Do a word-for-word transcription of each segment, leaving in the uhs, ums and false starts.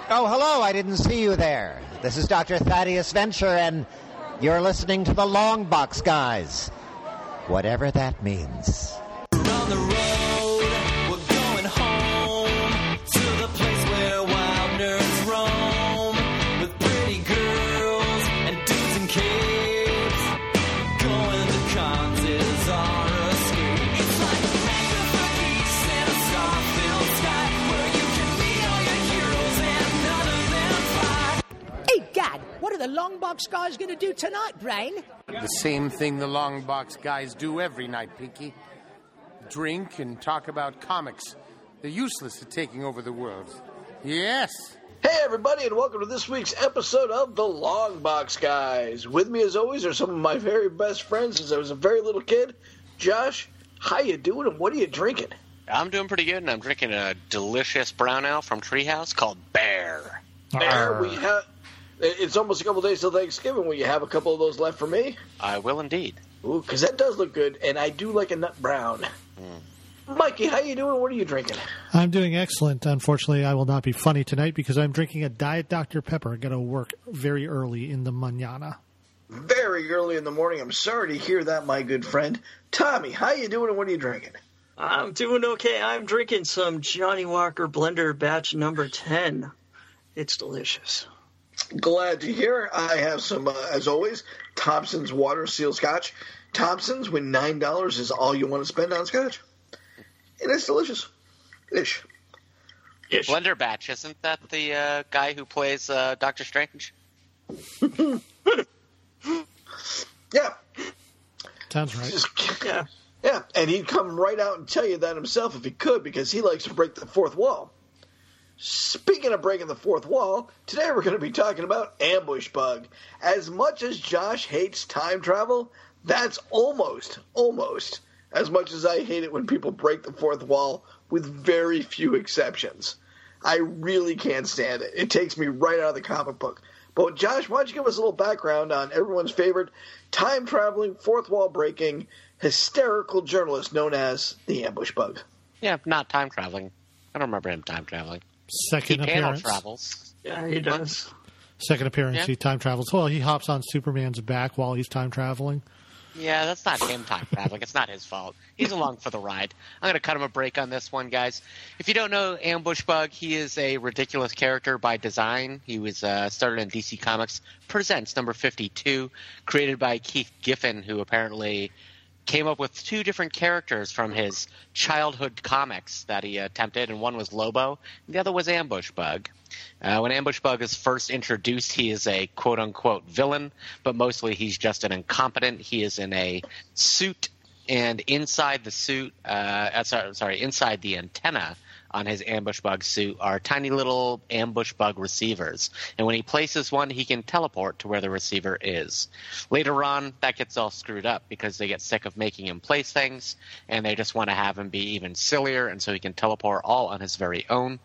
Oh, hello, I didn't see you there. This is Doctor Thaddeus Venture, and you're listening to the Long Box Guys. Whatever that means. We're on the road, we're going home to the place where wild nerds roam with pretty girls and dudes in capes. Going to cons is our escape. It's like Mecca for geeks in a star-filled sky where you can meet all your heroes and none of them fly. Hey, Gad, what are the Long Box Guys going to do tonight, Brain? The same thing the Long Box Guys do every night, Pinky. Drink and talk about comics. They're useless at taking over the world. Yes. Hey, everybody, and welcome to this week's episode of The Long Box Guys. With me, as always, are some of my very best friends since I was a very little kid. Josh, how you doing, and what are you drinking? I'm doing pretty good, and I'm drinking a delicious brown ale from Treehouse called Bear. Bear, we have... It's almost a couple days till Thanksgiving. Will you have a couple of those left for me? I will indeed. Ooh, because that does look good, and I do like a nut brown. Mm. Mikey, how you doing? What are you drinking? I'm doing excellent. Unfortunately, I will not be funny tonight because I'm drinking a Diet Doctor Pepper. I got to work very early in the mañana. Very early in the morning. I'm sorry to hear that, my good friend. Tommy, how you doing, and what are you drinking? I'm doing okay. I'm drinking some Johnny Walker Blender batch number ten. It's delicious. Glad to hear. I have some, uh, as always, Thompson's Water Seal Scotch. Thompson's, when nine dollars is all you want to spend on scotch. And it's delicious. Ish. Ish. Blender Batch, isn't that the uh, guy who plays uh, Doctor Strange? Yeah. Sounds right. Just, yeah. Yeah, and he'd come right out and tell you that himself if he could, because he likes to break the fourth wall. Speaking of breaking the fourth wall, today we're going to be talking about Ambush Bug. As much as Josh hates time travel, that's almost, almost as much as I hate it when people break the fourth wall, with very few exceptions. I really can't stand it. It takes me right out of the comic book. But Josh, why don't you give us a little background on everyone's favorite time-traveling, fourth-wall-breaking, hysterical journalist known as the Ambush Bug? Yeah, not time-traveling. I don't remember him time-traveling. Second he appearance. Panel travels. Yeah, he does. Second appearance, yeah. he time travels. Well, he hops on Superman's back while he's time traveling. Yeah, that's not him time traveling. It's not his fault. He's along for the ride. I'm going to cut him a break on this one, guys. If you don't know Ambush Bug, he is a ridiculous character by design. He was uh, started in D C Comics Presents number fifty-two, created by Keith Giffen, who apparently came up with two different characters from his childhood comics that he attempted, and one was Lobo, and the other was Ambush Bug. Uh, when Ambush Bug is first introduced, he is a quote-unquote villain, but mostly he's just an incompetent. He is in a suit, and inside the suit, uh, sorry, sorry, inside the antenna on his Ambush Bug suit are tiny little Ambush Bug receivers. And when he places one, he can teleport to where the receiver is. Later on, that gets all screwed up because they get sick of making him place things, and they just want to have him be even sillier, and so he can teleport all on his very own.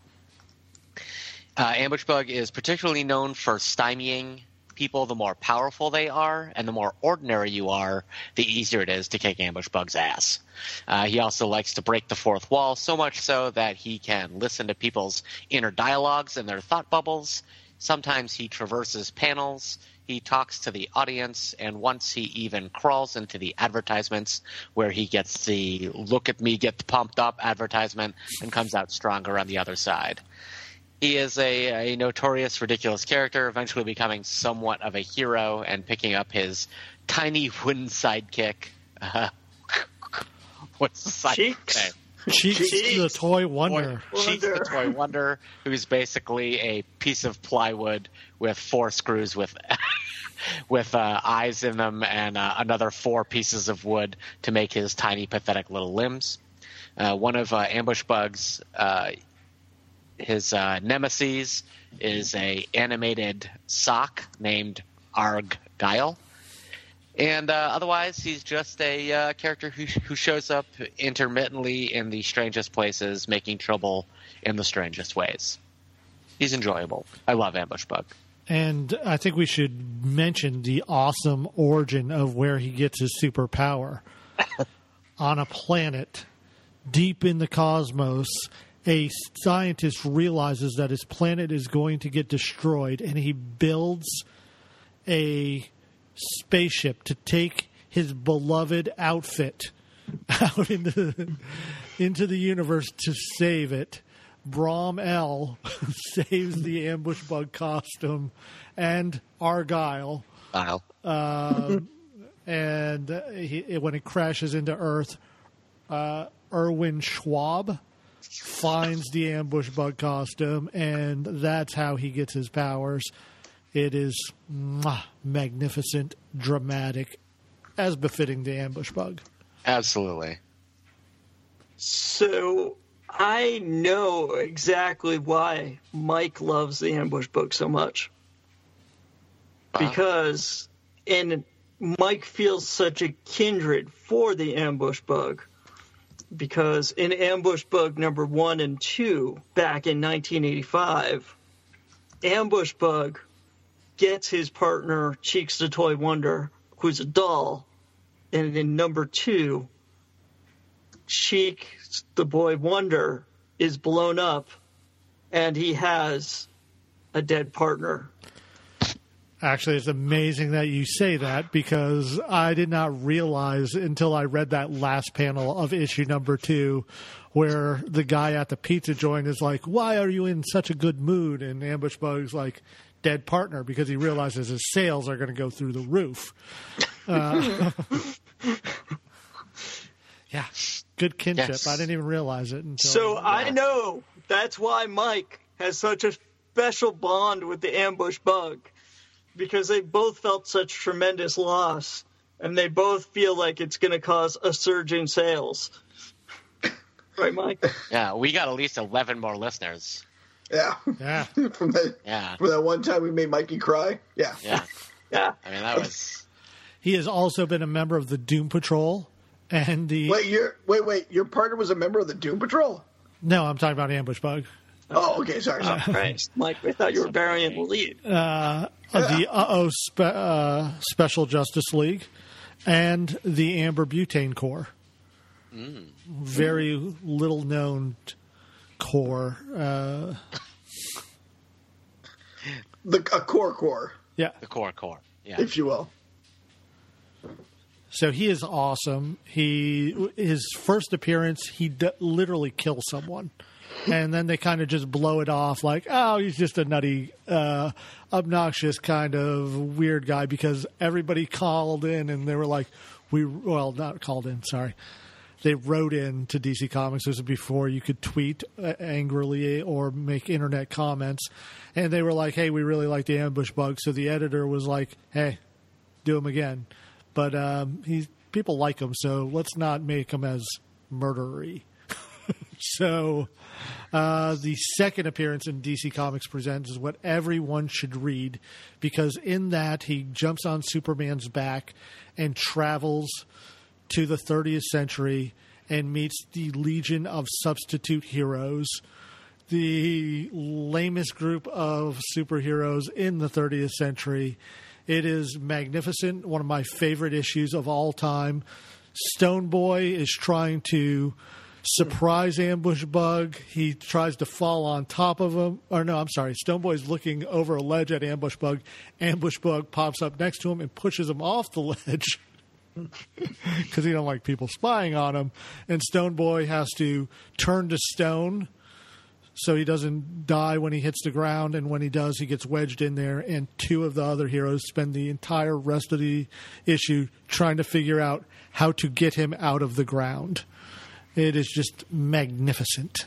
Uh, Ambush Bug is particularly known for stymieing people the more powerful they are, and the more ordinary you are, the easier it is to kick Ambush Bug's ass. Uh, he also likes to break the fourth wall, so much so that he can listen to people's inner dialogues and their thought bubbles. Sometimes he traverses panels, he talks to the audience, and once he even crawls into the advertisements where he gets the look at me, get pumped up advertisement and comes out stronger on the other side. He is a, a notorious, ridiculous character, eventually becoming somewhat of a hero and picking up his tiny wooden sidekick. Uh, what's the sidekick Cheeks. name? Cheeks, Cheeks. the toy wonder. Toy, Cheeks the toy wonder, who's basically a piece of plywood with four screws with with uh, eyes in them and uh, another four pieces of wood to make his tiny, pathetic little limbs. Uh, one of uh, Ambush Bug's uh, his uh, nemesis is a animated sock named Argyle. And uh, otherwise, he's just a uh, character who who shows up intermittently in the strangest places, making trouble in the strangest ways. He's enjoyable. I love Ambush Bug. And I think we should mention the awesome origin of where he gets his superpower. On a planet deep in the cosmos, a scientist realizes that his planet is going to get destroyed, and he builds a spaceship to take his beloved outfit out into, into the universe to save it. Brom L saves the ambush bug costume and Argyle. Wow. Um, and uh, he, when it crashes into Earth, uh, Erwin Schwab finds the ambush bug costume, and that's how he gets his powers. It is mwah, magnificent, dramatic, as befitting the ambush bug. Absolutely. So I know exactly why Mike loves the ambush bug so much. Wow. Because and Mike feels such a kindred for the ambush bug. Because in Ambush Bug number one and two, back in nineteen eighty-five, Ambush Bug gets his partner, Cheeks the Toy Wonder, who's a doll. And in number two, Cheeks the Boy Wonder is blown up, and he has a dead partner. Actually, it's amazing that you say that, because I did not realize until I read that last panel of issue number two, where the guy at the pizza joint is like, "Why are you in such a good mood?" And Ambush Bug's like, "Dead partner," because he realizes his sales are going to go through the roof. Uh, yeah, good kinship. Yes. I didn't even realize it until. So I know that's why Mike has such a special bond with the Ambush Bug. Because they both felt such tremendous loss, and they both feel like it's going to cause a surge in sales. Right, Mike? Yeah, we got at least eleven more listeners. Yeah. Yeah. from that Yeah. from that one time we made Mikey cry. Yeah. Yeah. Yeah. I mean, that was... He has also been a member of the Doom Patrol and the. Wait, your wait, wait. Your partner was a member of the Doom Patrol? No, I'm talking about Ambush Bug. Oh, okay. Sorry. sorry. Christ, Mike, I thought you were burying the lead. Uh, the Uh-Oh spe- uh, Special Justice League and the Amber Butane Corps. Mm. Very little known corps. Uh, The a core core, yeah. The core core. Yeah. if you will. So he is awesome. He his first appearance, he d- literally kills someone. And then they kind of just blow it off like, oh, he's just a nutty, uh, obnoxious kind of weird guy, because everybody called in and they were like, we, well, not called in, sorry. They wrote in to D C Comics. This was before you could tweet uh, angrily or make internet comments. And they were like, hey, we really like the Ambush Bug. So the editor was like, hey, do him again. But um, he's, people like him, so let's not make him as murdery. So uh, the second appearance in D C Comics Presents is what everyone should read, because in that he jumps on Superman's back and travels to the thirtieth century and meets the Legion of Substitute Heroes, the lamest group of superheroes in the thirtieth century. It is magnificent, one of my favorite issues of all time. Stone Boy is trying to surprise Ambush Bug. He tries to fall on top of him. Or no, I'm sorry. Stone Boy's looking over a ledge at Ambush Bug. Ambush Bug pops up next to him and pushes him off the ledge because he don't like people spying on him. And Stone Boy has to turn to stone so he doesn't die when he hits the ground. And when he does, he gets wedged in there. And two of the other heroes spend the entire rest of the issue trying to figure out how to get him out of the ground. It is just magnificent.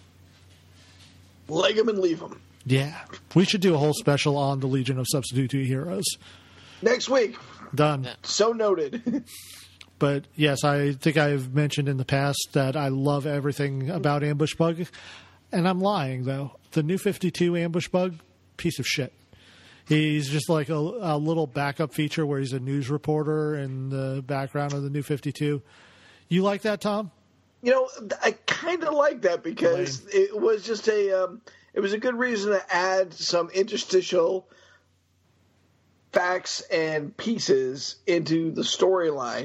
Leg him and leave him. Yeah. We should do a whole special on the Legion of Substitute Heroes. Next week. Done. So noted. But yes, I think I've mentioned in the past that I love everything about Ambush Bug. And I'm lying, though. The New fifty-two Ambush Bug, piece of shit. He's just like a, a little backup feature where he's a news reporter in the background of the New fifty-two. You like that, Tom? You know, I kind of like that because Lame. it was just a um, it was a good reason to add some interstitial facts and pieces into the storyline.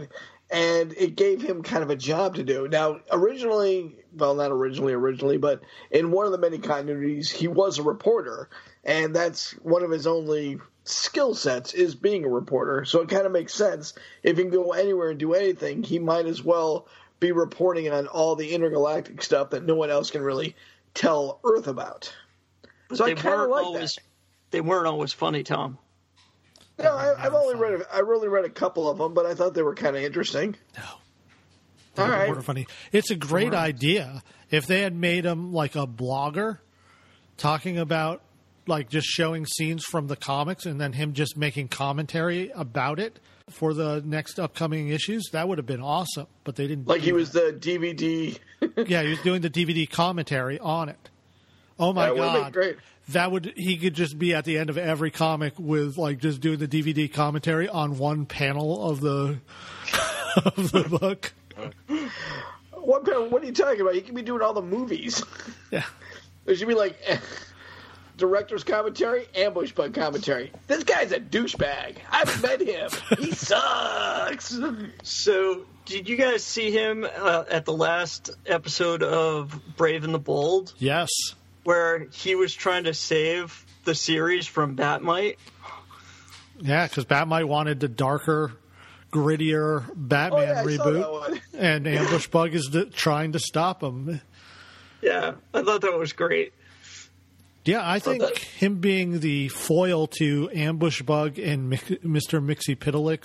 and it gave him kind of a job to do. Now, originally, well, not originally, originally, but in one of the many continuities, he was a reporter, and that's one of his only skill sets is being a reporter. So it kind of makes sense. If he can go anywhere and do anything, he might as well be reporting on all the intergalactic stuff that no one else can really tell Earth about. But so they I kind of weren't like always, that. They weren't always funny, Tom. No, I, I've only read a, I really read a couple of them, but I thought they were kind of interesting. No. All right. More funny. It's a great idea. If they had made him like a blogger talking about, like, just showing scenes from the comics and then him just making commentary about it for the next upcoming issues, that would have been awesome. But they didn't. Like do he was that. the D V D. Yeah, he was doing the D V D commentary on it. Oh my That would've been god. great. That would he could just be at the end of every comic with, like, just doing the D V D commentary on one panel of the of the book. What, what are you talking about? He could be doing all the movies. Yeah. There should be like director's commentary, ambush bug commentary. This guy's a douchebag. I've met him. He sucks. So, did you guys see him uh, at the last episode of Brave and the Bold, Yes. where he was trying to save the series from Batmite? Yeah, because Batmite wanted the darker, grittier Batman Oh, yeah, I saw that reboot, one. and Ambush Bug is the, trying to stop him. Yeah, I thought that was great. Yeah, I think that- him being the foil to Ambush Bug and Mick, Mister Mixie-Piddlix,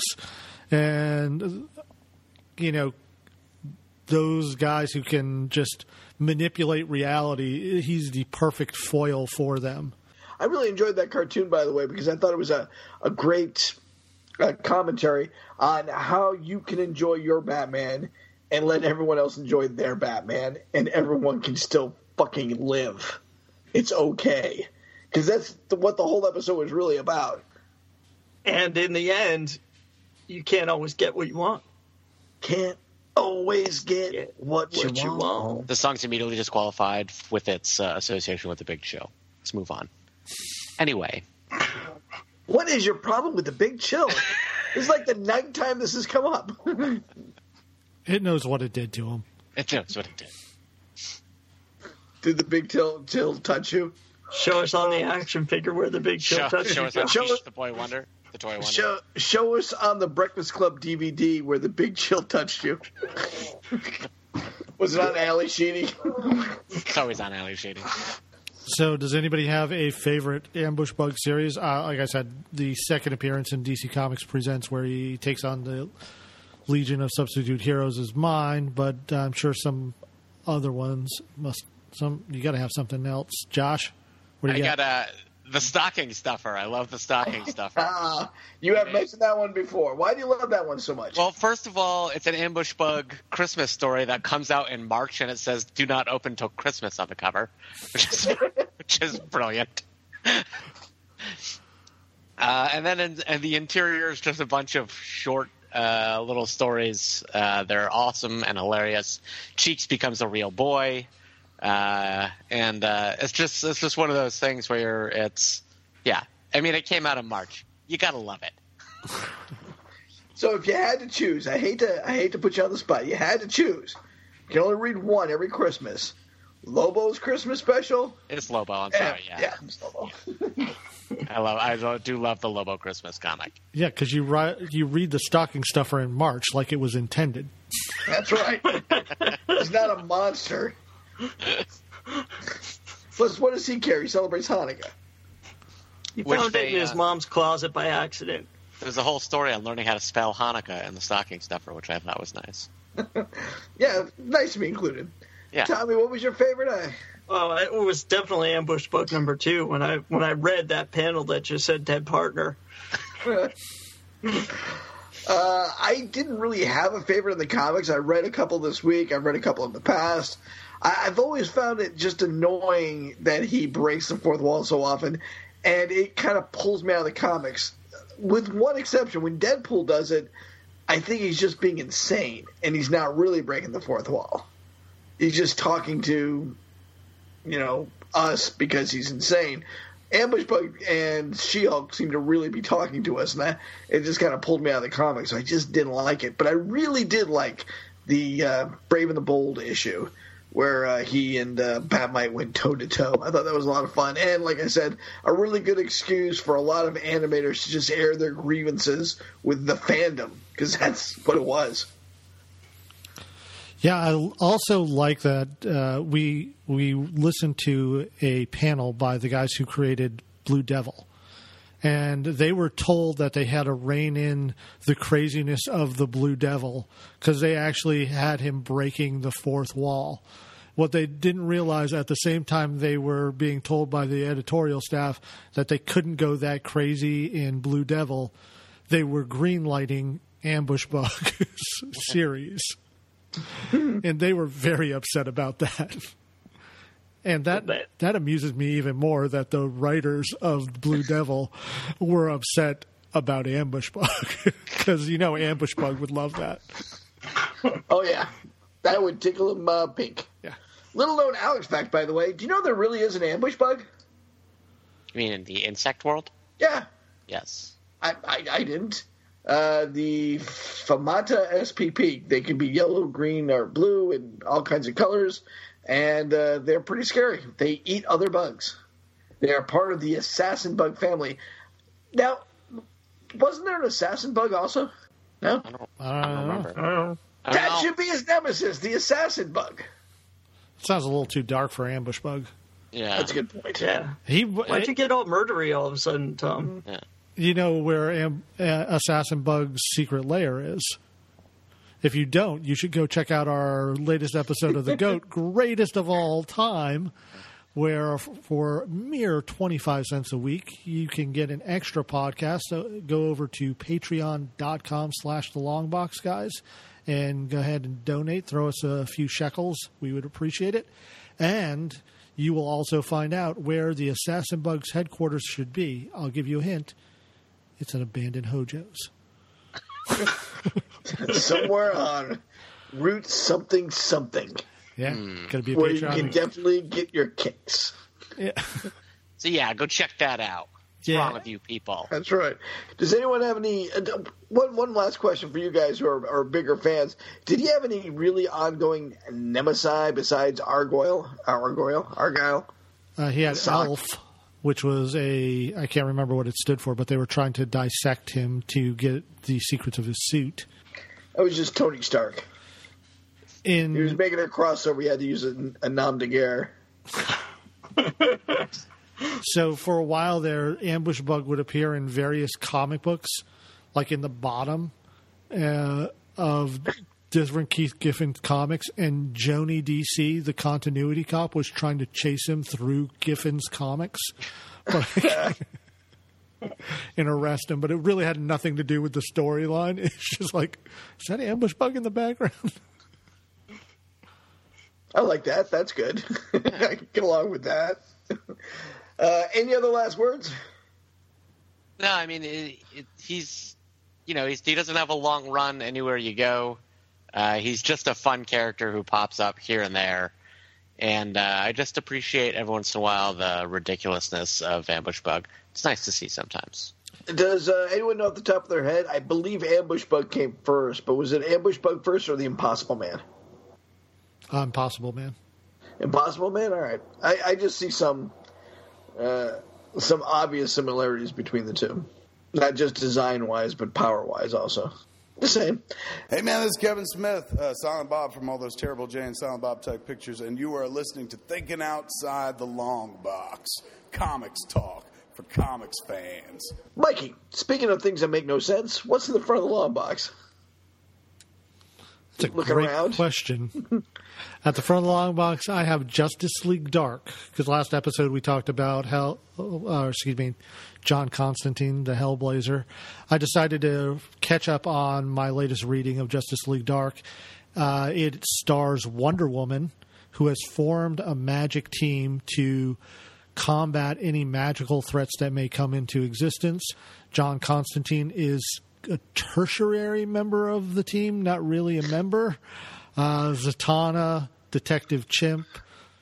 and, you know, those guys who can just manipulate reality, he's the perfect foil for them. I really enjoyed that cartoon, by the way, because I thought it was a, a great uh, commentary on how you can enjoy your Batman and let everyone else enjoy their Batman, and everyone can still fucking live. It's okay. Because that's the, what the whole episode was really about. And in the end, you can't always get what you want. Can't always get Get what, you, what you want. want. The song's immediately disqualified with its uh, association with the Big Show. Let's move on. Anyway, What is your problem with the Big Chill? It's like the ninth time this has come up. It knows what it did to him. it knows what it did. Did the Big Chill, chill touch you? Show us on the action figure where the big Show, chill touch show you us on Show Peach, us- the Boy Wonder. The Toy Wonder. Show, show us on the Breakfast Club D V D where the Big Chill touched you. Was it on Ali Sheedy? It's always on Ali Shady. So, does anybody have a favorite Ambush Bug series? Uh, like I said, the second appearance in D C Comics Presents, where he takes on the Legion of Substitute Heroes, is mine. But I'm sure some other ones must. Some you got to have something else. Josh, what do I you got uh, the stocking stuffer. I love the stocking stuffer. Ah, you have mentioned that one before. Why do you love that one so much? Well, first of all, it's an Ambush Bug Christmas story that comes out in March, and it says "Do not open till Christmas" on the cover, which is which is brilliant. Uh, and then in, and the interior is just a bunch of short uh, little stories. Uh, they're awesome and hilarious. Cheeks becomes a real boy, uh, and uh, it's just it's just one of those things where it's yeah. I mean, it came out in March. You gotta love it. So if you had to choose, I hate to I hate to put you on the spot. You had to choose. You can only read one every Christmas. Lobo's Christmas special. It's Lobo. I'm sorry. Yeah, yeah, it's Lobo. I love. I do love the Lobo Christmas comic. Yeah, because you ri- you read the stocking stuffer in March like it was intended. That's right. He's not a monster. Plus, what does he care? He celebrates Hanukkah. He Which found they, it in his uh, mom's closet by accident. There's a whole story on learning how to spell Hanukkah in the stocking stuffer, which I thought was nice. Yeah, nice to be included. Yeah. Tommy, what was your favorite? I, Oh, it was definitely Ambush Book number two when I when I read that panel that just said dead partner. uh, I didn't really have a favorite in the comics. I read a couple this week. I've read a couple in the past. I, I've always found it just annoying that he breaks the fourth wall so often, and it kind of pulls me out of the comics. With one exception, when Deadpool does it, I think he's just being insane, and he's not really breaking the fourth wall. He's just talking to, you know, us because he's insane. Ambush Bug and She-Hulk seem to really be talking to us, and that it just kind of pulled me out of the comics. So I just didn't like it, but I really did like the uh, Brave and the Bold issue where uh, he and uh, Batmite went toe to toe. I thought that was a lot of fun, and like I said, a really good excuse for a lot of animators to just air their grievances with the fandom, because that's what it was. Yeah, I also like that uh, we we listened to a panel by the guys who created Blue Devil, and they were told that they had to rein in the craziness of the Blue Devil because they actually had him breaking the fourth wall. What they didn't realize at the same time, they were being told by the editorial staff that they couldn't go that crazy in Blue Devil. They were greenlighting Ambush Bug series. And they were very upset about that. And that that amuses me even more that the writers of Blue Devil were upset about Ambush Bug. Because, you know, Ambush Bug would love that. Oh, yeah. That would tickle him uh, pink. Yeah. Little known Alex fact, by the way. Do you know there really is an ambush bug? You mean in the insect world? Yeah. Yes. I, I, I didn't. Uh, the Famata S P P. They can be yellow, green, or blue, and all kinds of colors, and uh, they're pretty scary. They eat other bugs. They are part of the assassin bug family. Now, wasn't there an assassin bug also? No? I don't, I I don't don't remember. know. I don't That know. should be his nemesis, the assassin bug. Sounds a little too dark for Ambush Bug. Yeah. That's a good point. Yeah. He, Why'd you get all murdery all of a sudden, Tom? Yeah. You know where Am- uh, Assassin Bug's secret lair is. If you don't, you should go check out our latest episode of The Goat, greatest of all time, where f- for mere twenty-five cents a week, you can get an extra podcast. So go over to patreon.com slash the longbox guys and go ahead and donate. Throw us a few shekels. We would appreciate it. And you will also find out where the Assassin Bug's headquarters should be. I'll give you a hint. It's an abandoned Hojo's. Somewhere on Route something something, Yeah, going to be a where you Patreon. can definitely get your kicks. yeah. So yeah, go check that out. What's Yeah. wrong with you people? That's right. Does anyone have any? Uh, one one last question for you guys who are, are bigger fans. Did you have any really ongoing nemesis besides Argyle? Argyle? Argyle? Uh, he had Sock. Elf, which was a, I can't remember what it stood for, but they were trying to dissect him to get the secrets of his suit. That was just Tony Stark. He was In making a crossover. He had to use a, a nom de guerre. So for a while there, Ambush Bug would appear in various comic books, like in the bottom uh, of different Keith Giffen comics, and Joni D C, the continuity cop, was trying to chase him through Giffen's comics but, and arrest him. But it really had nothing to do with the storyline. It's just like, is that Ambush Bug in the background? I like that. That's good. I can get along with that. Uh, any other last words? No, I mean it, it, he's, you know, he's, he doesn't have a long run anywhere you go. Uh, he's just a fun character who pops up here and there, and uh, I just appreciate every once in a while the ridiculousness of Ambush Bug. It's nice to see sometimes. Does uh, anyone know off the top of their head? I believe Ambush Bug came first, but was it Ambush Bug first or the Impossible Man? Uh, Impossible Man. Impossible Man? All right. I, I just see some uh, some obvious similarities between the two. Not just design-wise, but power-wise also. The same. Hey man, this is Kevin Smith, uh, Silent Bob from all those Terrible Jay and Silent Bob type pictures, and you are listening to Thinking Outside the Long Box, comics talk for comics fans. Mikey, speaking of things that make no sense, what's in the front of the long box? It's a Looking great around. question. At the front of the long box, I have Justice League Dark, because last episode we talked about Hell, uh, excuse me, John Constantine, the Hellblazer. I decided to catch up on my latest reading of Justice League Dark. Uh, it stars Wonder Woman, who has formed a magic team to combat any magical threats that may come into existence. John Constantine is a tertiary member of the team, not really a member. Uh, Zatanna, Detective Chimp,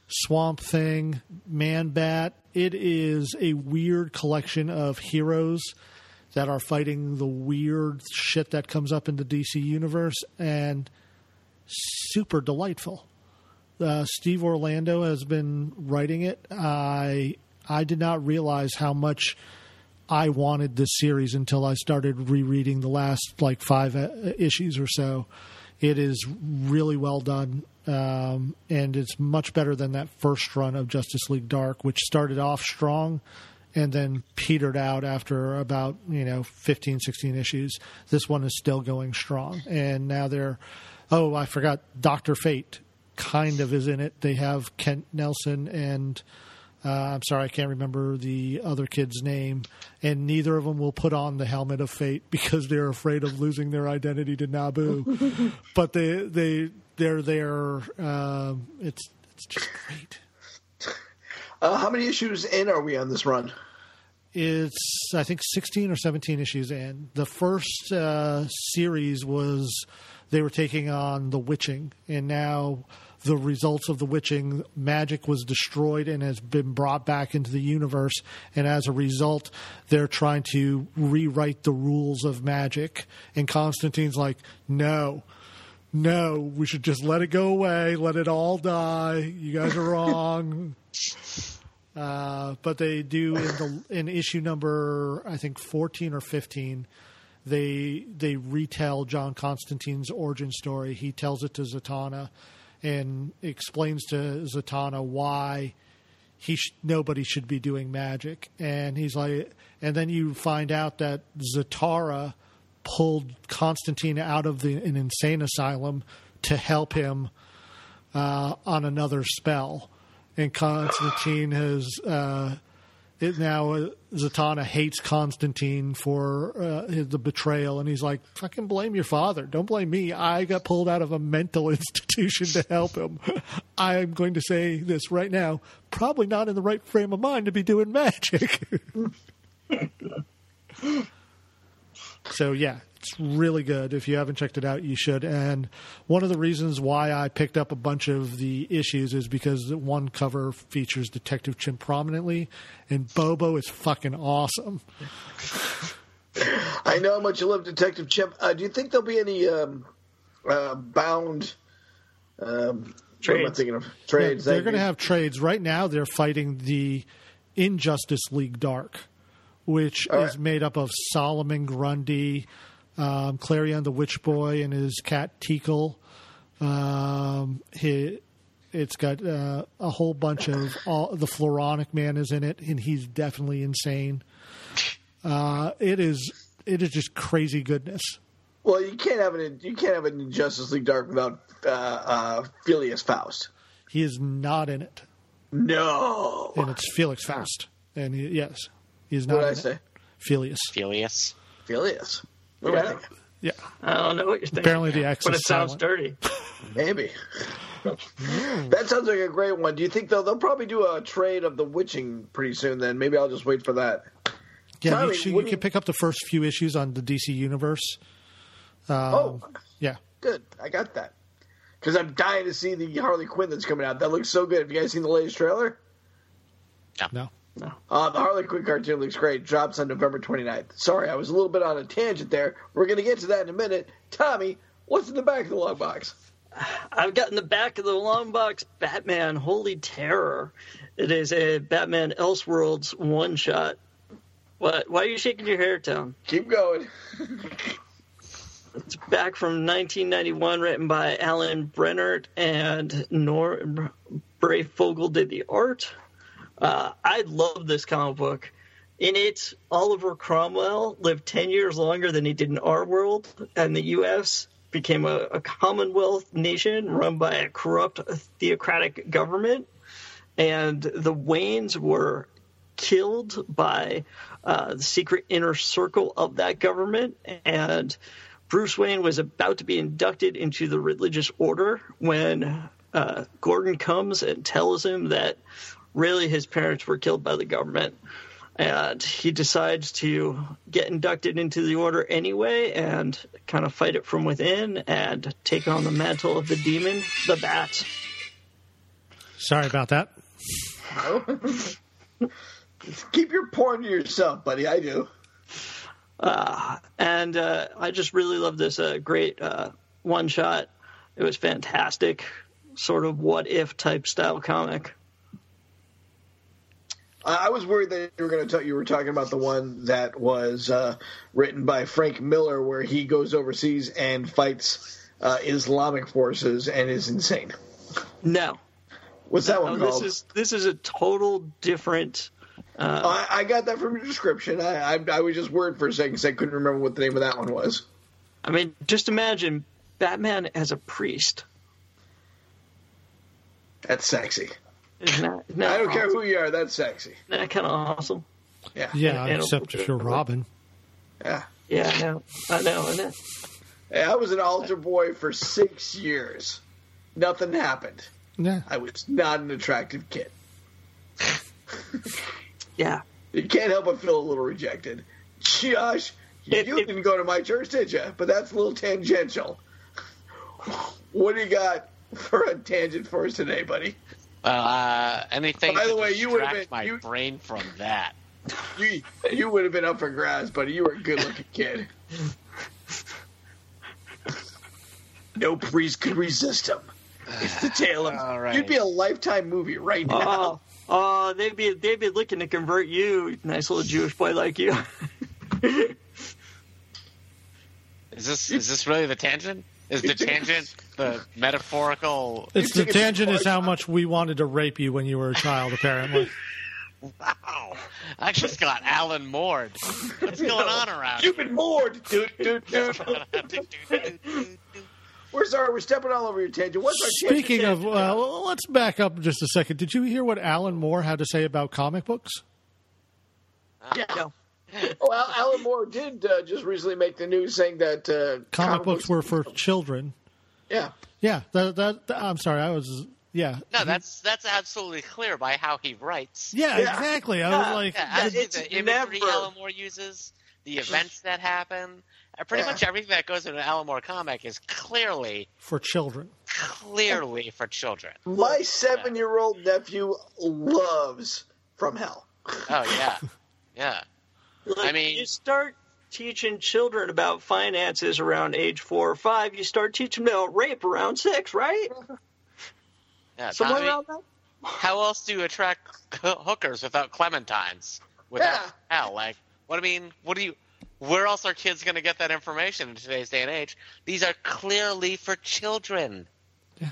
Swamp Thing, Man-Bat. It is a weird collection of heroes that are fighting the weird shit that comes up in the D C universe, and super delightful. Uh, Steve Orlando has been writing it. I I did not realize how much I wanted this series until I started rereading the last like five uh, issues or so. It is really well done, um, and it's much better than that first run of Justice League Dark, which started off strong and then petered out after about, you know, fifteen, sixteen issues. This one is still going strong, and now they're oh, I forgot, Doctor Fate kind of is in it. They have Kent Nelson and uh, I'm sorry, I can't remember the other kid's name, and neither of them will put on the helmet of fate because they're afraid of losing their identity to Naboo. But they they they're there. Uh, it's it's just great. Uh, how many issues in are we on this run? It's I think sixteen or seventeen issues in. The first uh, series was they were taking on the Witching, and now the results of the Witching, magic was destroyed and has been brought back into the universe, and as a result, they're trying to rewrite the rules of magic. And Constantine's like, no, no, we should just let it go away, let it all die. You guys are wrong. uh, but they do in the in issue number, I think fourteen or fifteen. They they retell John Constantine's origin story. He tells it to Zatanna and explains to Zatanna why he sh- nobody should be doing magic. And he's like, and then you find out that Zatara pulled Constantine out of the, an insane asylum to help him uh, on another spell. And Constantine has uh, it now uh, Zatanna hates Constantine for uh, the betrayal, and he's like, fucking blame your father. Don't blame me. I got pulled out of a mental institution to help him. I'm going to say this right now, probably not in the right frame of mind to be doing magic. So, yeah, it's really good. If you haven't checked it out, you should. And one of the reasons why I picked up a bunch of the issues is because one cover features Detective Chimp prominently, and Bobo is fucking awesome. I know how much you love Detective Chimp. Uh, do you think there'll be any um, uh, bound um, trades? What am I thinking of? Trades. Yeah, they're going to have trades. Right now, they're fighting the Injustice League Dark, which All is right. made up of Solomon Grundy, um, Clarion the Witch Boy, and his cat Teakle. Um, he, it's got uh, a whole bunch of all, the Floronic Man is in it, and he's definitely insane. Uh, it is it is just crazy goodness. Well, you can't have an you can't have an Justice League Dark without uh, uh, Phileas Faust. He is not in it. No, and it's Felix Faust, and he, yes. He's not. What did I say? Phileas. Phileas. Phileas. What do yeah. I think? Yeah. I don't know what you're thinking. Apparently the X but is it sounds silent. dirty. Maybe. That sounds like a great one. Do you think they'll they'll probably do a trade of the Witching pretty soon? Then maybe I'll just wait for that. Yeah, Tommy, you, should, you can pick up the first few issues on the D C Universe. Um, oh, yeah. Good. I got that because I'm dying to see the Harley Quinn that's coming out. That looks so good. Have you guys seen the latest trailer? No. No. Uh, the Harley Quinn cartoon looks great. Drops on November twenty-ninth. Sorry, I was a little bit on a tangent there. We're going to get to that in a minute. Tommy, what's in the back of the long box? I've got in the back of the long box Batman Holy Terror. It is a Batman Elseworlds one-shot. What? Why are you shaking your hair, Tom? Keep going. It's back from nineteen ninety-one, written by Alan Brennert, and Nor Breyfogle did the art. Uh, I love this comic book. In it, Oliver Cromwell lived ten years longer than he did in our world, and the U S became a, a Commonwealth nation run by a corrupt theocratic government. And the Waynes were killed by uh, the secret inner circle of that government. And Bruce Wayne was about to be inducted into the religious order when uh, Gordon comes and tells him that really his parents were killed by the government. And he decides to get inducted into the order anyway and kind of fight it from within and take on the mantle of the demon, the Bat. Sorry about that. Keep your porn to yourself, buddy. I do. Uh, and uh, I just really love this uh, great uh, one shot. It was fantastic, sort of what if type style comic. I was worried that you were going to talk. You were talking about the one that was uh, written by Frank Miller, where he goes overseas and fights uh, Islamic forces and is insane. No. What's that no, one this called? Is, this is a total different. Uh, I, I got that from your description. I, I, I was just worried for a second because I couldn't remember what the name of that one was. I mean, just imagine Batman as a priest. That's sexy. Isn't that, isn't that I don't awesome? care who you are. That's sexy. Isn't that kind of awesome? Yeah. Yeah, And- except if you're Robin. Yeah. Yeah, I know. I know. I know. Hey, I was an altar boy for six years. Nothing happened. Yeah. I was not an attractive kid. Yeah. You can't help but feel a little rejected. Josh, If- you if- didn't go to my church, did you? But that's a little tangential. What do you got for a tangent for us today, buddy? Well, uh, anything By the to way, you would've distract been- my you- brain from that. You you would have been up for grabs, buddy. You were a good-looking kid. No priest could resist him. It's the tale of. All right. You'd be a Lifetime movie right now. Oh, oh, they'd be they'd be looking to convert you, nice little Jewish boy like you. Is this is this really the tangent? Is the tangent the metaphorical? It's the think it's tangent is fun. how much we wanted to rape you when you were a child, apparently. Wow! I just got Alan Moore. What's going on around You've been moored, dude, dude, dude. here? We're sorry, we're stepping all over your tangent. What's our Speaking tangent? of, well, let's back up just a second. Did you hear what Alan Moore had to say about comic books? Yeah. No. Well, Alan Moore did uh, just recently make the news saying that uh, Comic books were for children. Yeah. Yeah, that, that, that- I'm sorry, I was, yeah. No, that's that's absolutely clear by how he writes. Yeah, Yeah. exactly. I was like, Yeah, actually, it's the imagery never- Alan Moore uses, the events that happen, uh, pretty Yeah. much everything that goes into an Alan Moore comic is clearly, for children. clearly for children. My seven-year-old nephew loves From Hell. Oh yeah, yeah. Like, I mean- you start teaching children about finances around age four or five. You start teaching them about rape around six, right? yeah Somewhere Tommy, around that. how else do you attract hookers without clementines? Without Yeah. hell, like what I mean, what do you? Where else are kids going to get that information in today's day and age? These are clearly for children. Yeah.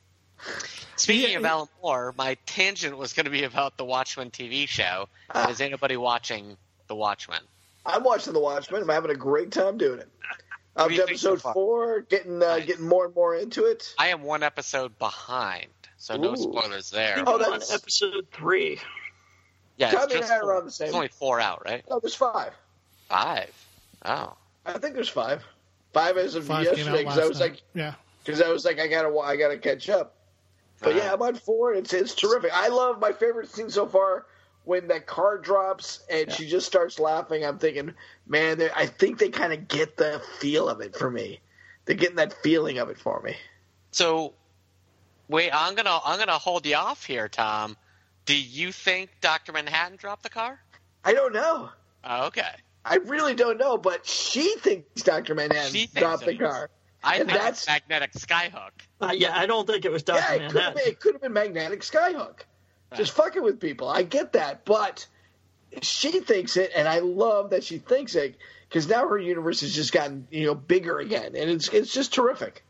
Speaking Yeah. of Alan Moore, my tangent was going to be about the Watchmen T V show. Ah. Is anybody watching The Watchmen? I'm watching The Watchmen. I'm having a great time doing it. What Up do to you think so episode far? four, getting uh, Nice. getting more and more into it. I am one episode behind, so no Ooh. spoilers I there. think Oh, I'm on that's- episode three. Yeah, Tommy it's and just I are four. around the same. There's only four out, right? No, there's five. Five. Oh. I think there's five. Five as of Five came yesterday out because last I was night. like, yeah. because I was like, I gotta, I gotta catch up. But Uh-huh. yeah, I'm on four. And it's it's terrific. I love my favorite scene so far when that card drops and she just starts laughing. I'm thinking, man, they- I think they kind of get the feel of it for me. They're getting that feeling of it for me. So, wait, I'm gonna I'm gonna hold you off here, Tom. Do you think Doctor Manhattan dropped the car? I don't know. Oh, okay. I really don't know, but she thinks Doctor Manhattan She thinks dropped the it is. car. I And think that's- it's Magnetic Skyhook. Uh, yeah, I don't think it was Doctor Yeah, it could, have Manhattan. been, it could have been Magnetic Skyhook. Just fucking with people. I get that, but she thinks it, and I love that she thinks it because now her universe has just gotten you know bigger again, and it's it's just terrific.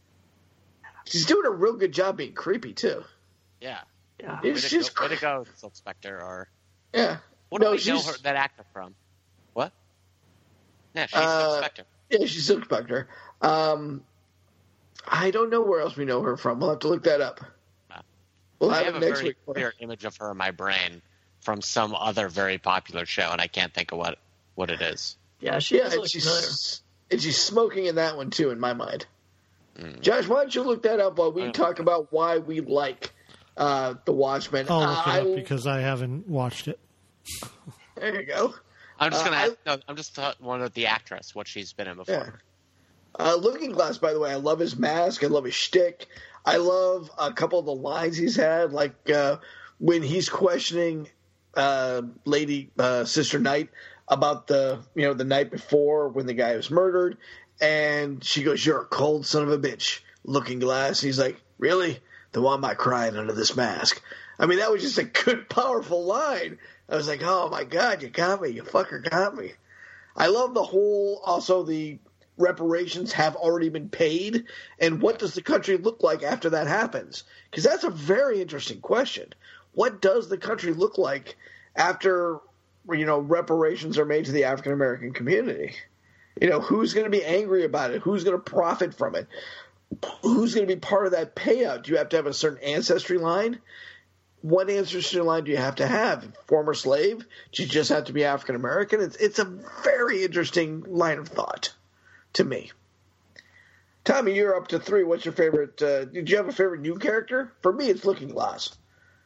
She's doing a real good job being creepy too. Yeah. Yeah. Way It's to, just go, way to cr- go, Silk Spectre. Or yeah. what no, do we know she's her, that actor from? What? Yeah, she's Uh, Silk Spectre. yeah, she's Silk Spectre. Um, I don't know where else we know her from. We'll have to look that up. We'll I have, have it a next very week. for you. clear image of her in my brain from some other very popular show, and I can't think of what what it is. Yeah, she Yeah, does and look she's familiar. and she's smoking in that one too, in my mind. Mm. Josh, why don't you look that up while we Oh. talk about why we like uh, the Watchmen? I'll look I- it up because I haven't watched it. there you go. I'm just Uh, gonna. I- ask, no, I'm just wondering the actress, what she's been in before. Yeah. Uh, Looking Glass, by the way, I love his mask. I love his shtick. I love a couple of the lines he's had, like uh, when he's questioning uh, Lady uh, Sister Night about the you know the night before when the guy was murdered, and she goes, "You're a cold son of a bitch." Looking Glass, and he's like, "Really? Then why am I crying under this mask?" I mean, that was just a good, powerful line. I was like, "Oh my God, you got me! You fucker got me!" I love the whole. Also, the reparations have already been paid, and what does the country look like after that happens? Because that's a very interesting question. What does the country look like after, you know, reparations are made to the African American community? You know, who's going to be angry about it? Who's going to profit from it? Who's going to be part of that payout? Do you have to have a certain ancestry line? What ancestry line do you have to have? Former slave? Do you just have to be African American? It's it's a very interesting line of thought to me. Tommy, you're up to three. What's your favorite? Uh, did you have a favorite new character? For me, it's Looking Glass.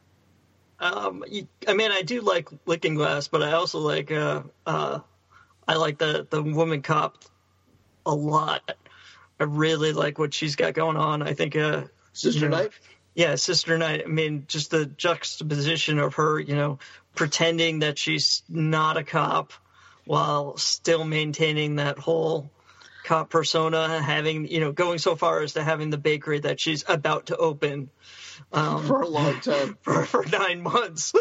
Um, I mean, I do like Looking Glass, but I also like uh, uh, I like the the woman cop a lot. I really like what she's got going on. I think uh, Sister you know, Night. Yeah, Sister Night. I mean, just the juxtaposition of her, you know, pretending that she's not a cop while still maintaining that whole cop persona, having, you know, going so far as to having the bakery that she's about to open um, for a long time, for, for nine months,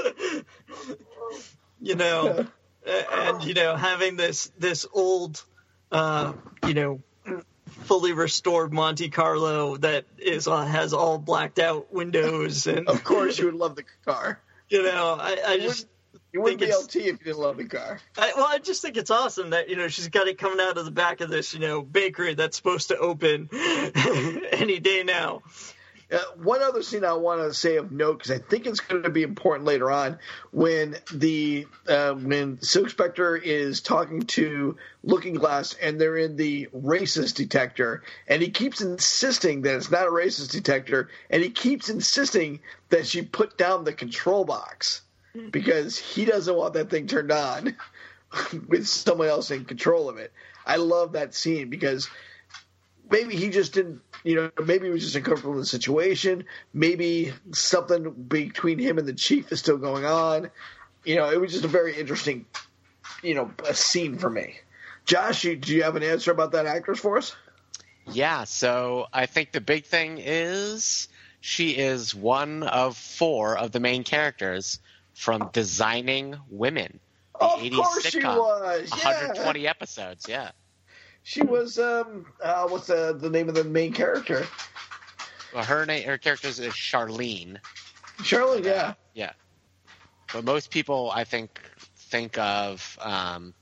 you know, and, you know, having this, this old, uh, you know, fully restored Monte Carlo that is uh, has all blacked out windows. And of course you would love the car. You know, I, I just... You wouldn't be L T if you didn't love the car. I, well, I just think it's awesome that, you know, she's got it coming out of the back of this, you know, bakery that's supposed to open any day now. Uh, one other scene I want to say of note, because I think it's going to be important later on, when the uh, when Silk Spectre is talking to Looking Glass and they're in the racist detector, and he keeps insisting that it's not a racist detector, and he keeps insisting that she put down the control box because he doesn't want that thing turned on with someone else in control of it. I love that scene because maybe he just didn't, you know, maybe he was just uncomfortable in the situation. Maybe something between him and the chief is still going on. You know, it was just a very interesting, you know, a scene for me. Josh, you, do you have an answer about that actress for us? Yeah, so I think the big thing is she is one of four of the main characters from Designing Women, the of eighties course sitcom. She was. Yeah. one hundred twenty episodes, yeah. She was, um, uh, what's the, the name of the main character? Well, her name, her character is Charlene. Charlene, yeah. Uh, yeah. But most people, I think, think of um,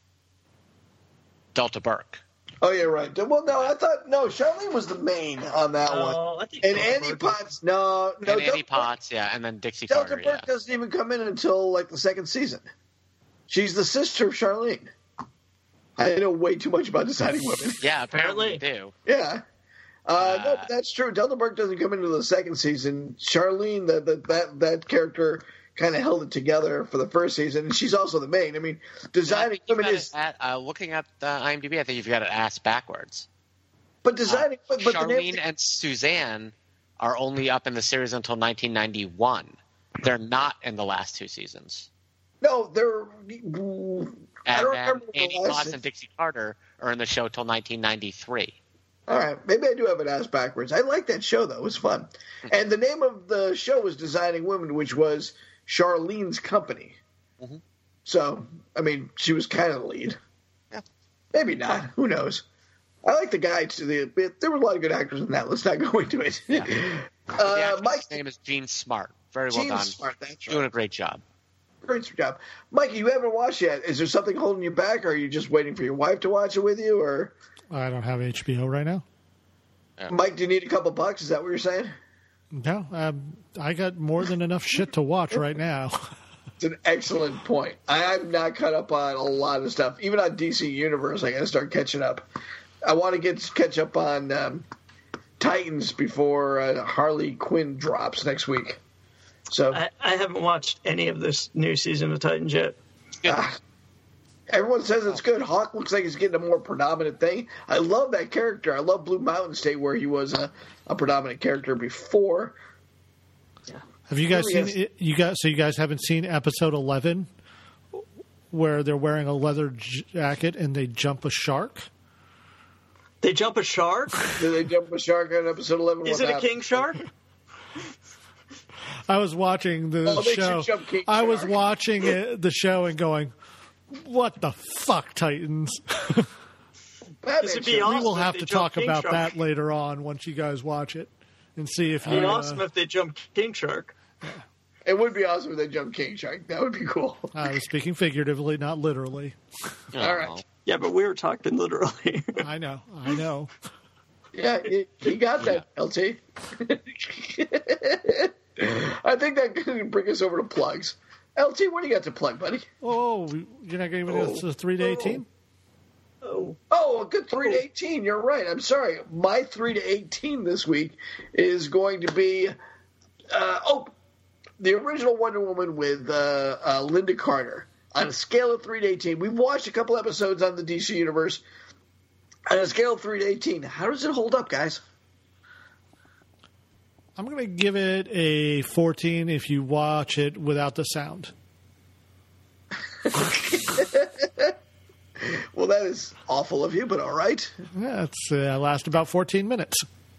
Delta Burke. Oh, yeah, right. Well, no, I thought, no, Charlene was the main on that Oh, one. I think And Delta Annie Burke Potts, no. no and Annie Delta Potts, yeah, and then Dixie Delta Carter, Burke yeah. doesn't even come in until, like, the second season. She's the sister of Charlene. I know way too much about Designing Women. Yeah, apparently you do. Yeah. Uh, Uh, no, but that's true. Delta Burke doesn't come into the second season. Charlene, the, the, that that character, kind of held it together for the first season, and she's also the main. I mean, I Designing think you've Women got is, it at, uh, looking at uh, IMDb, I think you've got it ass backwards. but Designing, Uh, but, but the Charlene name, and Suzanne are only up in the series until nineteen ninety-one. They're not in the last two seasons. no, they're. I And don't then remember the Annie last Potts season. and Dixie Carter are in the show till nineteen ninety-three. All right, maybe I do have it ass backwards. I like that show though; it was fun. And the name of the show was Designing Women, which was Charlene's company. Mm-hmm. So, I mean, she was kind of the lead. Yeah. Maybe not. Who knows? I like the guy. To the there were a lot of good actors in that. Let's not go into it. Yeah. uh, the actress' Mike, name is Jean Smart. Very well Jean done. Smart, that's Doing right. a great job. great job, Mike. You haven't watched yet. Is there something holding you back? Or are you just waiting for your wife to watch it with you? Or I don't have H B O right now. Mike, do you need a couple bucks? Is that what you're saying? No, um, I got more than enough shit to watch right now. It's an excellent point. I'm not caught up on a lot of stuff. Even on D C Universe, I got to start catching up. I want to get catch up on um, Titans before uh, Harley Quinn drops next week. So I, I haven't watched any of this new season of Titans yet. ah, Everyone says it's good. Hawk looks like he's getting a more predominant thing. I love that character. I love Blue Mountain State, where he was a, a predominant character before. Have you guys Really seen is. it? You guys, so you guys haven't seen episode eleven, where they're wearing a leather jacket and they jump a shark? They jump a shark? Did they jump a shark on episode eleven? Is What it a happened? king shark? I was watching the Oh, they should show. jump king I was shark. watching it, the show and going, "What the fuck, Titans?" Batman This would be should- awesome We will if have they to jump talk king about shark. that later on once you guys watch it and see if you. It'd be uh, awesome if they jump king shark. It would be awesome if they jumped king shark. That would be cool. I was speaking figuratively, not literally. All right. Yeah, but we were talking literally. I know. I know. Yeah, you, you got that, L T. I think that can bring us over to plugs. L T, what do you got to plug, buddy? Oh, you're not giving us a three to eighteen? Oh. Oh, a good three to eighteen. You're right. I'm sorry. My three to eighteen this week is going to be uh, oh, the original Wonder Woman with uh, uh, Linda Carter. On a scale of three to eighteen, we've watched a couple episodes on the D C Universe. On a scale of three to eighteen, how does it hold up, guys? I'm going to give it a fourteen if you watch it without the sound. Well, that is awful of you, but all right. Yeah, it's uh, last about fourteen minutes.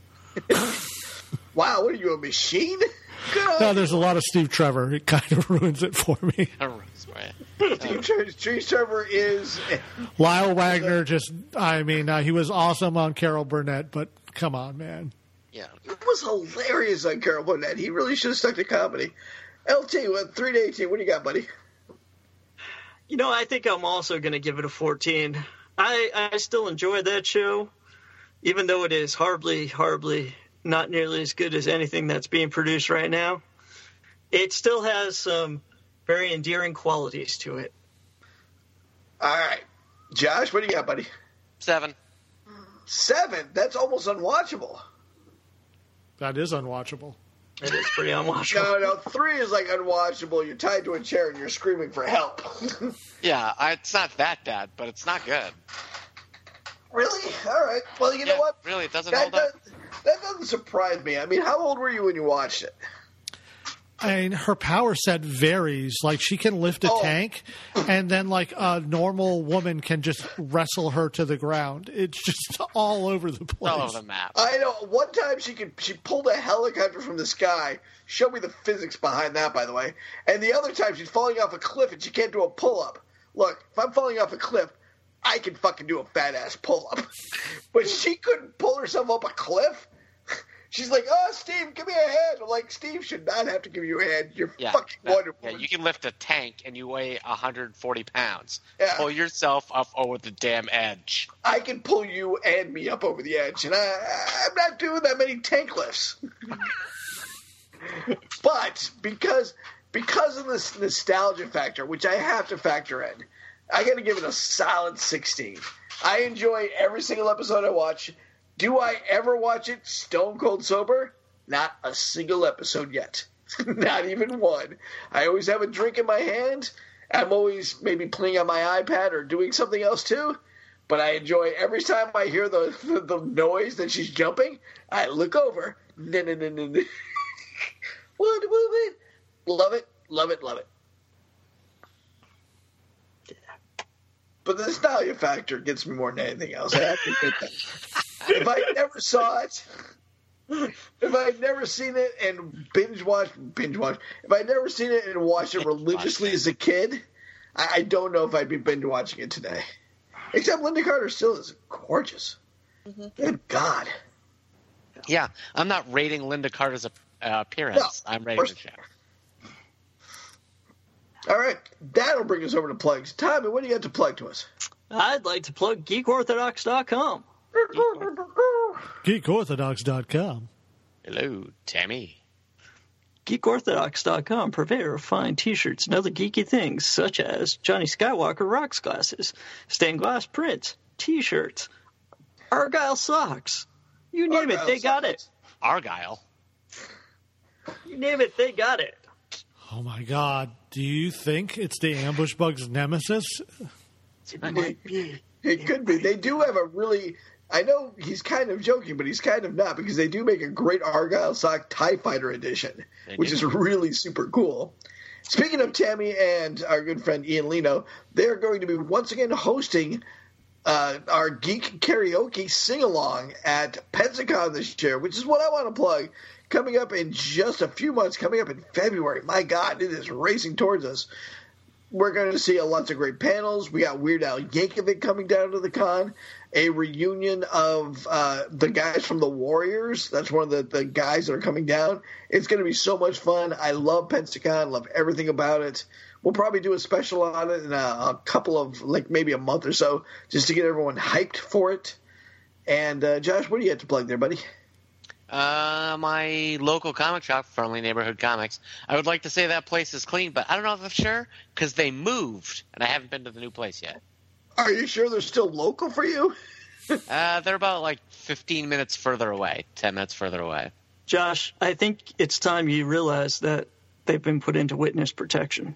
Wow, what are you, a machine? Good on No, you. there's a lot of Steve Trevor. It kind of ruins it for me. Steve Tre- Steve Trevor is Lyle Wagner just, I mean, uh, he was awesome on Carol Burnett, but come on, man. Yeah. It was hilarious on Carol Burnett. He really should have stuck to comedy. L T, what, three to eighteen, what do you got, buddy? You know, I think I'm also going to give it a fourteen. I, I still enjoy that show, even though it is horribly, horribly not nearly as good as anything that's being produced right now. It still has some very endearing qualities to it. All right. Josh, what do you got, buddy? Seven. Seven? That's almost unwatchable. That is unwatchable. It is pretty unwatchable. No, no, three is like unwatchable. You're tied to a chair and you're screaming for help. Yeah, I, it's not that bad, but it's not good. Really? All right. Well, you Yeah, know what? really, it doesn't That, hold up. does, that doesn't surprise me. I mean, how old were you when you watched it? I mean, her power set varies. Like, she can lift a Oh. tank, and then, like, a normal woman can just wrestle her to the ground. It's just all over the place. All over the map. I know. One time she could she pulled a helicopter from the sky. Show me the physics behind that, by the way. And the other time she's falling off a cliff and she can't do a pull up. Look, if I'm falling off a cliff, I can fucking do a fat ass pull up. But she couldn't pull herself up a cliff. She's like, "Oh, Steve, give me a hand." I'm like, "Steve should not have to give you a hand. You're Yeah, fucking yeah, Wonder yeah, Woman." you can lift a tank and you weigh one hundred forty pounds. Yeah. Pull yourself up over the damn edge. I can pull you and me up over the edge, and I, I'm not doing that many tank lifts. But because because of this nostalgia factor, which I have to factor in, I got to give it a solid sixteen. I enjoy every single episode I watch. Do I ever watch it stone cold sober? Not a single episode yet. Not even one. I always have a drink in my hand. I'm always maybe playing on my iPad or doing something else too. But I enjoy every time I hear the the, the noise that she's jumping, I look over. No, no, no, no, no. What, what, what? Love it, love it, love it. But the nostalgia factor gets me more than anything else. I have to admit that. If I never saw it, if I'd never seen it and binge watched, binge watched, if I'd never seen it and watched it religiously as a kid, I, I don't know if I'd be binge watching it today. Except Linda Carter still is gorgeous. Good God. Yeah, I'm not rating Linda Carter's uh, appearance. No, I'm of rating course the show. All right, that'll bring us over to plugs. Tommy, what do you got to plug to us? I'd like to plug geek orthodox dot com. geek orthodox dot com. Hello, Tammy. geek orthodox dot com, purveyor of fine t-shirts and other geeky things, such as Johnny Skywalker rocks glasses, stained glass prints, t-shirts, Argyle socks. You name Argyle it, they got socks. it. Argyle. You name it, they got it. Oh, my God. Do you think it's the ambush bug's nemesis? It might be. It could be. They do have a really. I know he's kind of joking, but he's kind of not because they do make a great Argyle Sock TIE Fighter edition, They which do. is really super cool. Speaking of Tammy and our good friend Ian Lino, they're going to be once again hosting uh, our Geek Karaoke Sing-Along at Pensacon this year, which is what I want to plug. Coming up in just a few months, coming up in February. My God, it is racing towards us. We're going to see lots of great panels. We got Weird Al Yankovic coming down to the con. A reunion of uh, the guys from the Warriors. That's one of the, the guys that are coming down. It's going to be so much fun. I love Pensacon. Love everything about it. We'll probably do a special on it in a, a couple of, like maybe a month or so, just to get everyone hyped for it. And, uh, Josh, what do you have to plug there, buddy? Uh, my local comic shop, Friendly Neighborhood Comics. I would like to say that place is clean, but I don't know if I'm sure because they moved, and I haven't been to the new place yet. Are you sure they're still local for you? Uh, they're about like fifteen minutes further away, ten minutes further away. Josh, I think it's time you realize that they've been put into witness protection.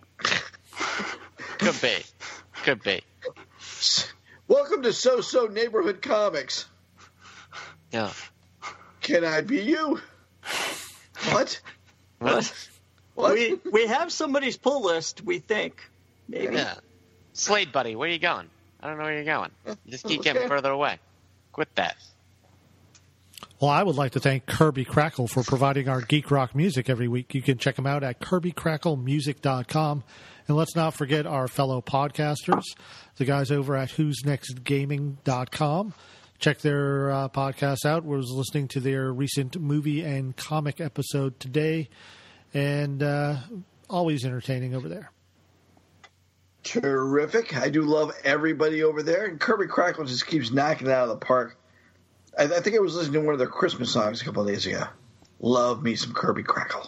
Could be. Could be. Welcome to So-So Neighborhood Comics. Yeah. Can I be you? What? What? What? We we have somebody's pull list, we think. Maybe. Yeah. Slade, buddy, where are you going? I don't know where you're going. You just keep Okay. getting further away. Quit that. Well, I would like to thank Kirby Crackle for providing our geek rock music every week. You can check them out at kirby crackle music dot com. And let's not forget our fellow podcasters, the guys over at who's next gaming dot com. Check their uh, podcast out. We was listening to their recent movie and comic episode today, and uh, always entertaining over there. Terrific. I do love everybody over there. And Kirby Crackle just keeps knocking it out of the park. I, I think I was listening to one of their Christmas songs a couple of days ago. Love me some Kirby Crackle.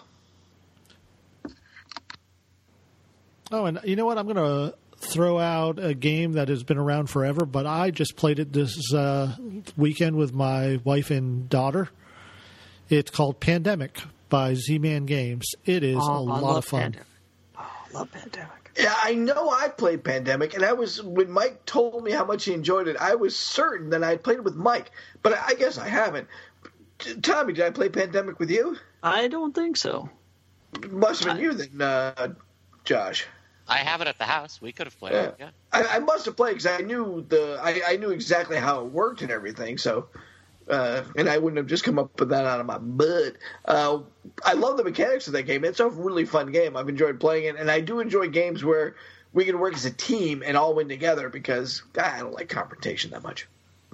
Oh, and you know what? I'm going to throw out a game that has been around forever, but I just played it this uh, weekend with my wife and daughter. It's called Pandemic by Z-Man Games. It is Oh, a I lot love of fun. Pandemic. Oh, I love Pandemic. Yeah, I know I played Pandemic, and I was when Mike told me how much he enjoyed it, I was certain that I had played it with Mike, but I, I guess I haven't. T- Tommy, did I play Pandemic with you? I don't think so. It must have been you then, uh, Josh. I have it at the house. We could have played Yeah. it. Yeah. I, I must have played because I knew the I, I knew exactly how it worked and everything. So, uh, and I wouldn't have just come up with that out of my butt. Uh, I love the mechanics of that game. It's a really fun game. I've enjoyed playing it, and I do enjoy games where we can work as a team and all win together because ah, I don't like confrontation that much.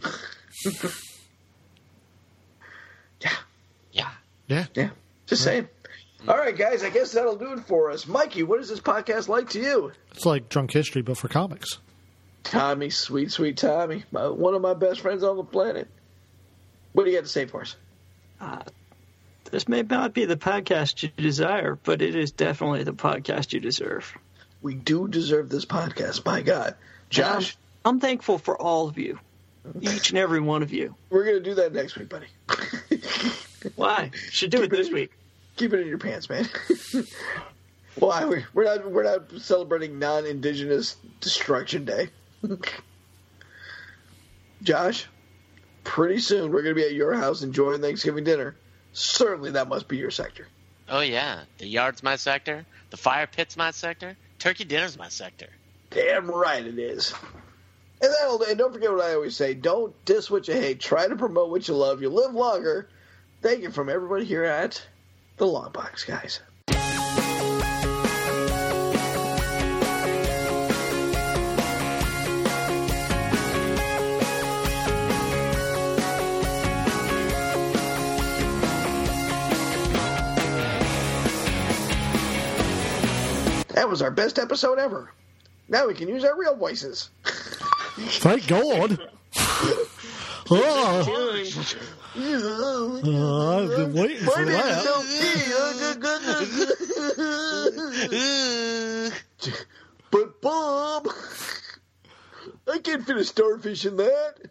yeah, Yeah. Yeah. yeah. Just saying. All right, guys. I guess that'll do it for us. Mikey, what is this podcast like to you? It's like Drunk History, but for comics. Tommy, sweet, sweet Tommy, my, one of my best friends on the planet. What do you have to say for us? This may not be the podcast you desire, but it is definitely the podcast you deserve. We do deserve this podcast, my God. Josh, I'm, I'm thankful for all of you, each and every one of you. we're going to do that next week, buddy. Why? Should do it this week. Keep it in your pants, man. Why? We're, we're not we're not celebrating non-Indigenous Destruction Day. Josh, pretty soon we're going to be at your house enjoying Thanksgiving dinner. Certainly that must be your sector. Oh, yeah. The yard's my sector. The fire pit's my sector. Turkey dinner's my sector. Damn right it is. And, that'll, and don't forget what I always say. Don't diss what you hate. Try to promote what you love. You live longer. Thank you from everybody here at the Long Box, guys. That was our best episode ever. Now we can use our real voices. Thank God. Oh, oh, I've been waiting for that. But Bob, I can't fit a starfish in that.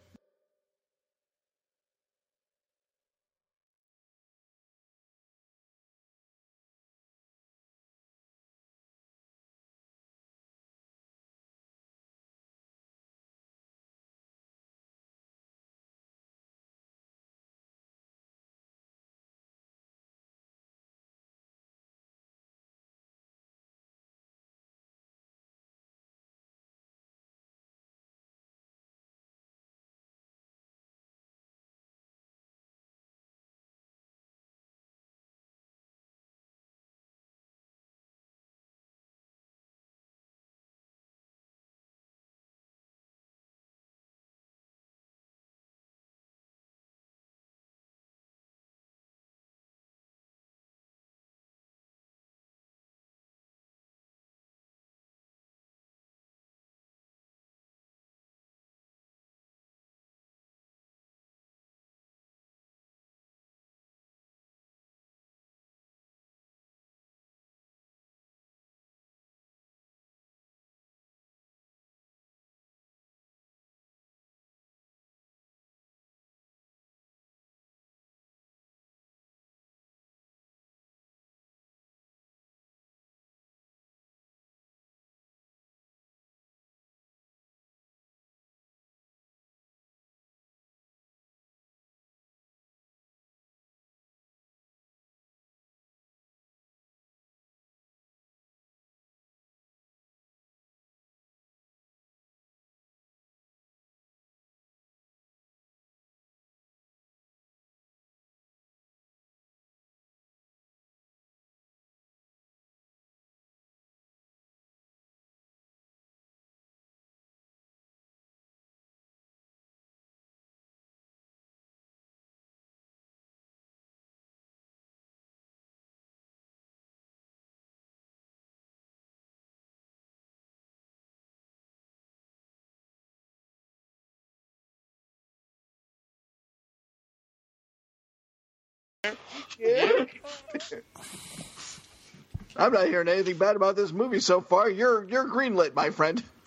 I'm not hearing anything bad about this movie so far. You're you're greenlit, my friend.